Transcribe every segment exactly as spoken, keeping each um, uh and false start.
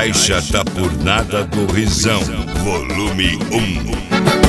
Caixa tá por nada do Risão, volume um.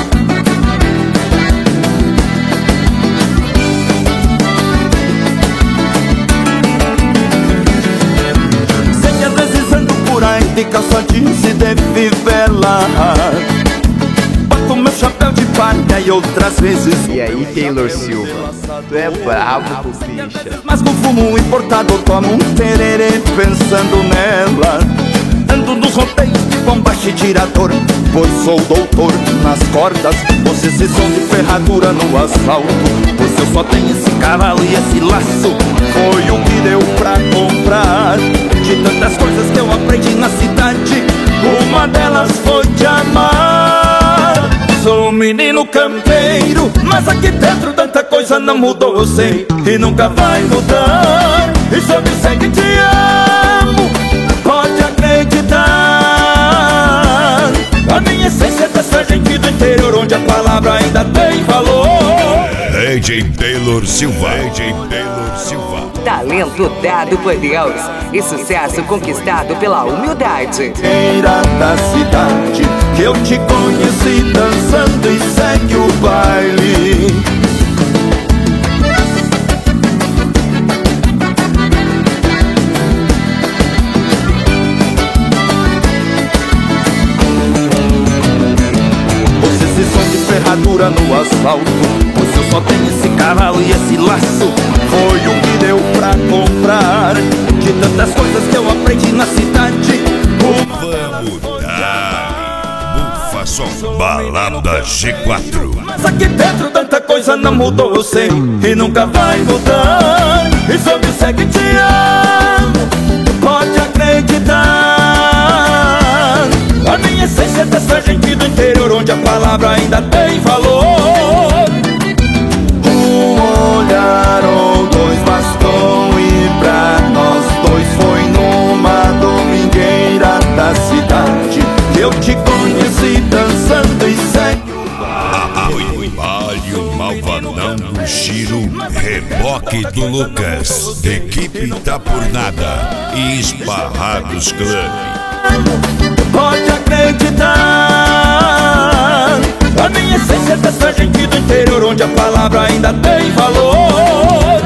De calça jeans e de fivela, boto meu chapéu de palha e outras vezes. E aí, Taylor Silva, tu é bravo, bicha. Mas com fumo importado tomo um tererê pensando nela. Ando nos rodeios de bombacha e tirador, pois sou doutor nas cordas. Você se som de ferradura no asfalto, pois eu só tenho esse cavalo e esse laço. Foi o que deu pra comprar de tantas coisas que eu aprendi na cidade. Uma delas foi te amar. Sou um menino campeiro, mas aqui dentro tanta coisa não mudou, eu sei, e nunca vai mudar. E se eu disser que te amo, pode acreditar. A minha essência é dessa gente do interior, onde a palavra ainda tem valor. A J Taylor Silva, A J Taylor Silva. Talento dado por Deus e sucesso conquistado pela humildade. Feira da cidade, que eu te conheci dançando e segue o baile. Você se som de ferradura no asfalto, pois eu só tenho esse cavalo e esse laço. Foi o que deu pra comprar de tantas coisas que eu aprendi na cidade. Vamos dar Bufa Som, Balada G quatro. Mas aqui dentro tanta coisa não mudou, eu sei, e nunca vai mudar. E se eu disser que te amo, pode acreditar. A minha essência é dessa gente do interior, onde a palavra ainda tem valor. Um olhar ou dois bastou, e pra nós dois foi numa domingueira da cidade que eu te conheci dançando e segue o baile. Palio Malvadão do Giro, reboque do Lucas, equipe tá por nada e Esparrados Club. Pode acreditar. A minha essência é dessa gente do interior, onde a palavra ainda tem valor.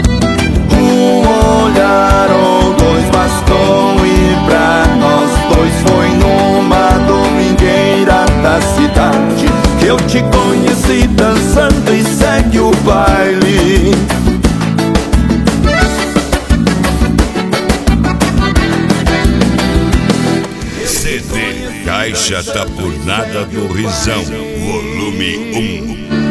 Um olhar ou dois bastou, e pra nós dois foi numa domingueira da cidade que eu te conheci dançando e segue o baile. C D Caixa tá por nada do Risão, volume um.